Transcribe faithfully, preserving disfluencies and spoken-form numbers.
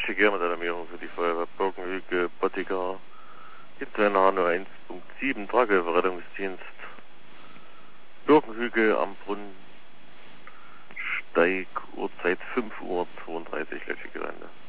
Letztverkehr mit Alarmierung für die Feuerwehr Birkenhüge, Bottiger. Gibt eine H null eins Punkt sieben, Tragehilferettungsdienst. Birkenhüge am Brunnensteig, Uhrzeit fünf Uhr zweiunddreißig, Letztverkehr.